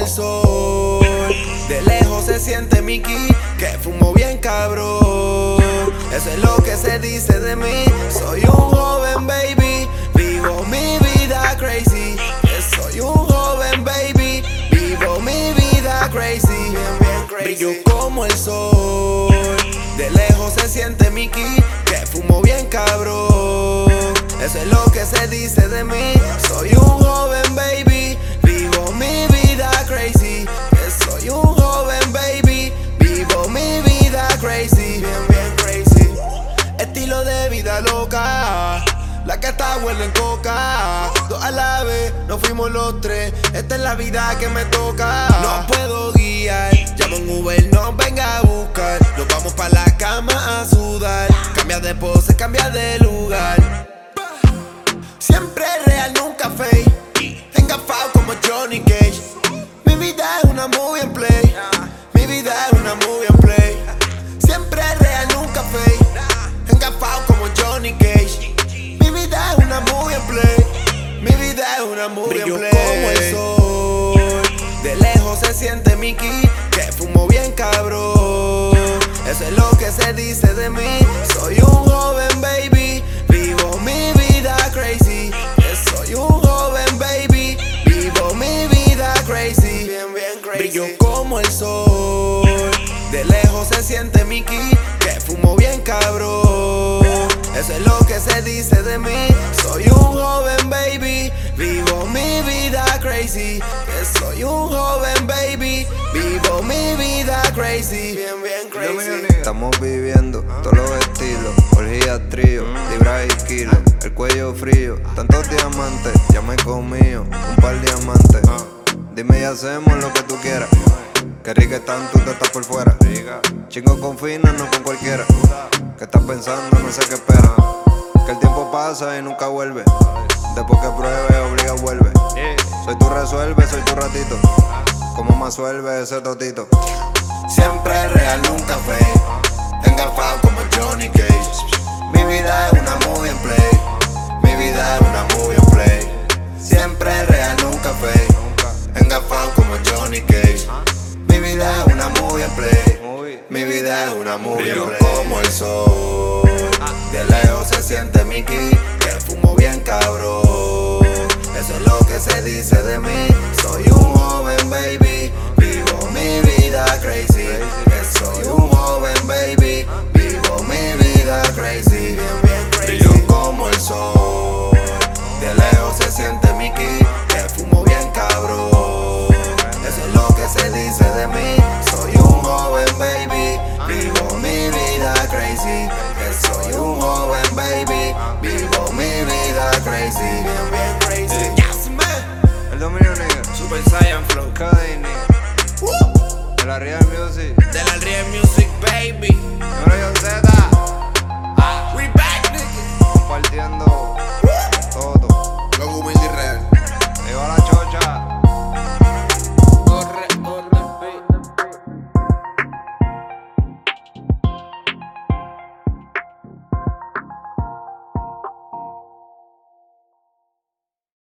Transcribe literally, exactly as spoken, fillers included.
el sol. De lejos se siente mi ki, que fumo bien cabrón. Eso es lo que se dice de mí. Soy un joven baby, vivo mi vida crazy. Que soy un joven baby, vivo mi vida crazy. Bien, bien crazy. Brillo como el sol. De lejos se siente mi ki, que fumo bien cabrón. Eso es lo que se dice de mí. Soy un joven baby, vivo mi vida crazy. Que soy un joven baby, vivo mi vida crazy. Bien, bien crazy. Estilo de vida loca, la que está huele en coca. Dos a la vez, nos fuimos los tres. Esta es la vida que me toca. No puedo guiar, llamo un Uber, no venga a buscar. Nos vamos pa' la cama a sudar. Cambia de pose, cambia de lugar. Siempre real, nunca fake. Engafado como Johnny Cage. Mi vida es una movie en play. Mi vida es una movie en play. Siempre real, nunca fake. Engafado como Johnny Cage. Mi vida es una movie en play. Mi vida es una movie en play. Como el sol. De lejos se siente mi ki, que fumo bien cabrón. Eso es lo que se dice de mí. Soy un joven baby, vivo mi vida crazy. Que soy un joven baby, vivo mi vida crazy. Bien, bien crazy. Brillo como el sol. De lejos se siente mi ki, que fumo bien cabrón. Eso es lo que se dice de mí. Soy un joven baby, vivo mi vida crazy. Que soy un joven baby, vivo mi vida crazy. Bien, bien crazy. Estamos viviendo todos los estilos, orgías, trío, libras y kilos. El cuello frío, tantos diamantes, ya me he comido un par de diamantes. Dime y hacemos lo que tú quieras. Qué rica están, tú te estás por fuera. Chingo con fina, no con cualquiera. ¿Qué estás pensando? No sé qué esperas. Que el tiempo pasa y nunca vuelve. Después que pruebe, obliga, vuelve. Soy tu resuelve, soy tu ratito. Como más suelve ese totito. Siempre real, nunca fake. Engafado como Johnny Cage. Mi vida es una movie en play. Mi vida es una movie en play. Siempre real, nunca fake. Engafado como Johnny Cage. Mi vida es una movie en play. Mi vida es una movie en play. Como el sol. De lejos se siente mi ki, que fumo bien cabrón. Eso es lo que se dice de mí. Soy un joven baby, vivo mi vida crazy. Que soy un joven baby, vivo mi vida crazy. Bien, bien crazy. Brillo como el sol. De lejos se siente mi ki, que fumo bien cabrón. Eso es lo que se dice de mí. Soy un joven baby, vivo mi vida crazy. Que soy un joven baby, vivo mi vida crazy. Bien, bien crazy. Yes, man. El dominio nigga, Super Saiyan Flow. Cody nigga, de la Real Music, De la Real Music, baby. Número John Z, We back, nigga. compartiendo